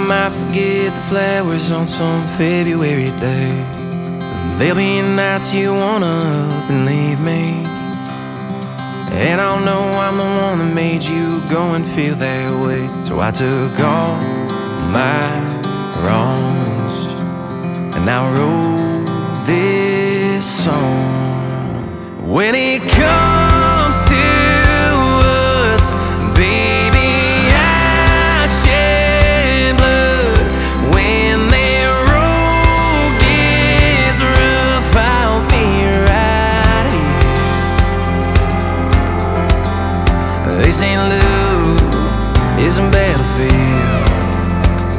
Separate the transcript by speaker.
Speaker 1: might forget the flowers on some February day. There'll be nights you wanna up and leave me, and I'll know I'm the one that made you go and feel that way. So I took all my wrongs and I wrote this song. When it comes